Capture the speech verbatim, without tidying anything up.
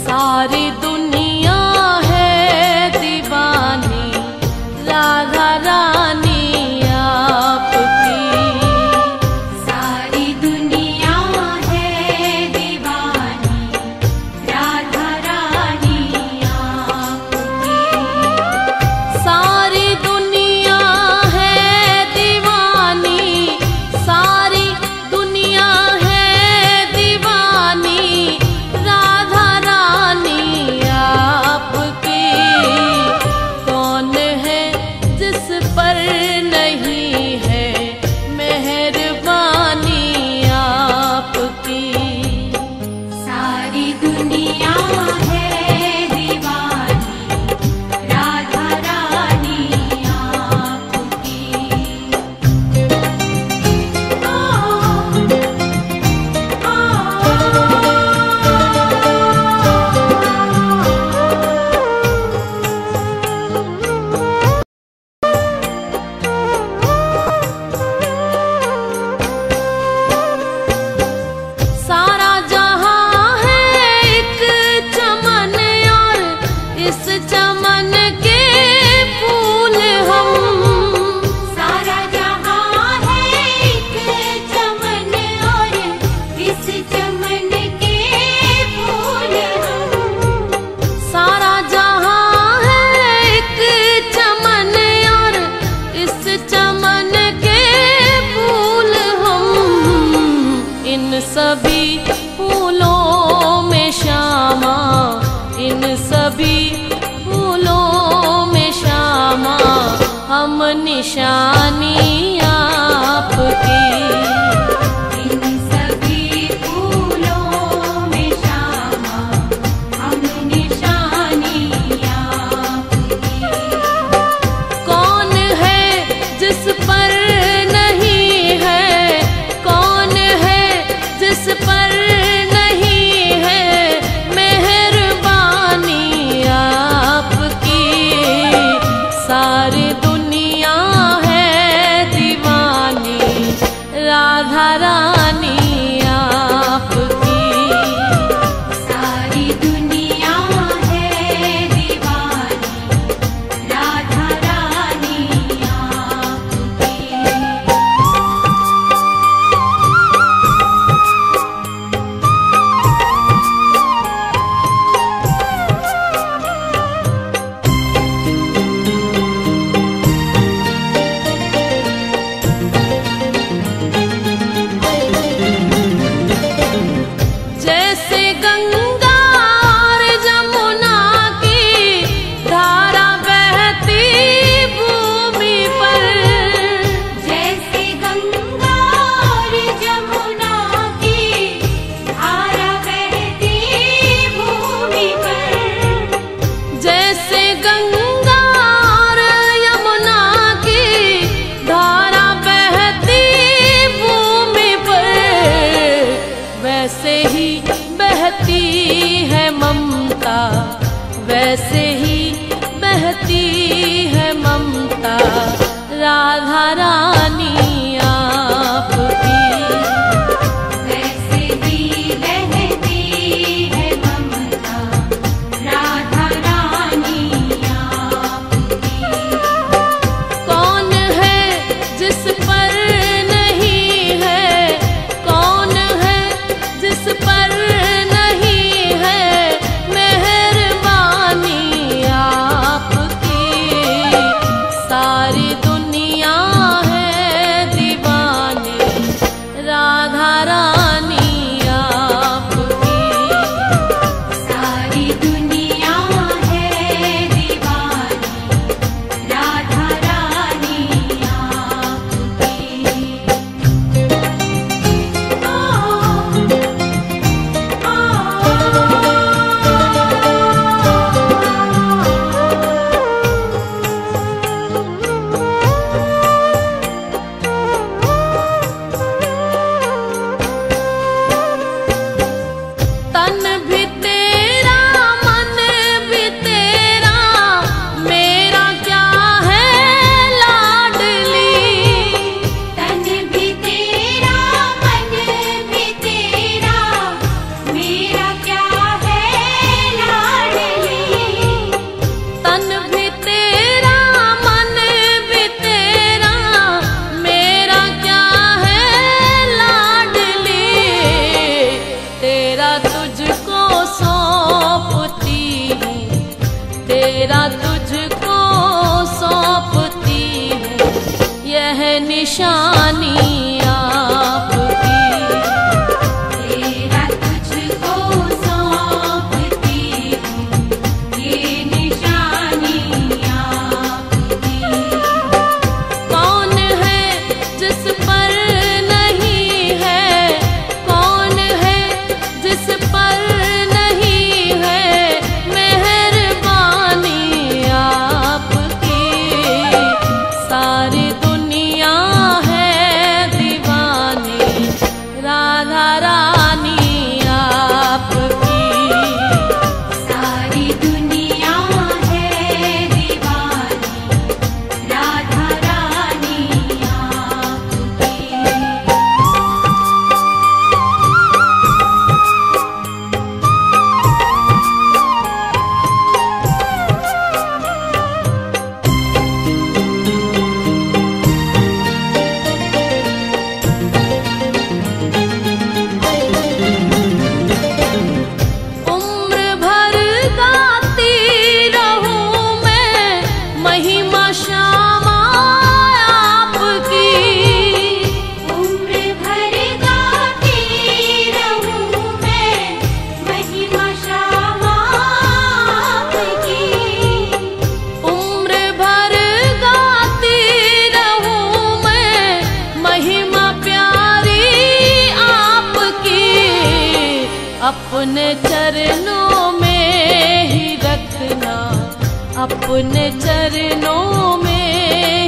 सारी दुनिया है दीवानी राधा रानी आपकी। सारी दुनिया है दीवानी राधा रानी आपकी। सारी दुनिया है दीवानी, सारी दुनिया है दीवानी राधा रानी तेरा तुझको सौंपती हूँ यह निशानी आपकी। तेरा तुझको सौंपती हूँ ये निशानी आपकी। कौन है जिस पर नहीं है, कौन है जिस पर नहीं है मेहरबानी आपकी। सारी दुनिया है दीवानी राधा रानी आपकी। सारी दुनिया है दीवानी राधा रानी आपकी। उम्र भर गाती रहूं मैं महिमा श्यामा आपकी। उम्र भर गाती रहूं मैं महिमा श्यामा आपकी। उम्र भर गाती रहूं मैं महिमा प्यारी आपकी। अपने चरणों में ही रखना, अपने चरणों में